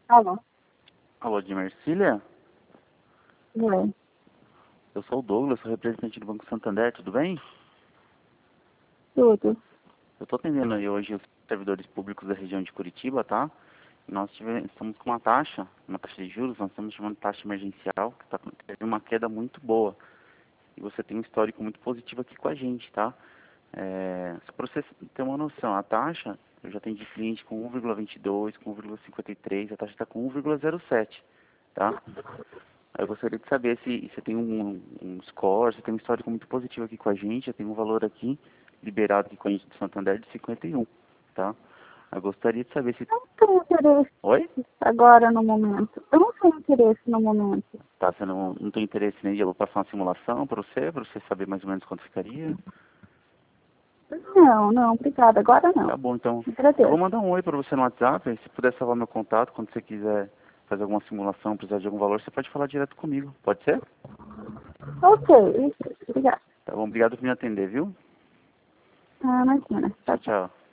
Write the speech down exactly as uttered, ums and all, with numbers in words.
Alô? Alô, de Marcília? Oi. Eu sou o Douglas, sou representante do Banco Santander, tudo bem? Tudo. Eu estou atendendo aí hoje os servidores públicos da região de Curitiba, tá? E nós tivemos, estamos com uma taxa, uma taxa de juros, nós estamos chamando de taxa emergencial, que tá, teve uma queda muito boa. E você tem um histórico muito positivo aqui com a gente, tá? É, só para você ter uma noção, a taxa, eu já atendi cliente com um vírgula vinte e dois, com um vírgula cinquenta e três, a taxa está com um vírgula zero sete, tá? Eu gostaria de saber se você tem um, um score, você tem um histórico muito positivo aqui com a gente, eu tenho um valor aqui, liberado aqui com a gente do Santander de cinquenta e um, tá? Eu gostaria de saber se... Eu não tenho interesse Oi? agora no momento. Eu não tenho interesse no momento. Tá, você não, não tem interesse nem de eu passar uma simulação para você, para você saber mais ou menos quanto ficaria? Não, não, obrigada. Agora não. Tá bom, então. Eu vou Agradeço. mandar um oi para você no WhatsApp, se puder salvar meu contato, quando você quiser fazer alguma simulação, precisar de algum valor, você pode falar direto comigo, pode ser? Ok, obrigada. Tá bom, obrigado por me atender, viu? Ah, imagina. Tchau, Tchau, tchau. tchau.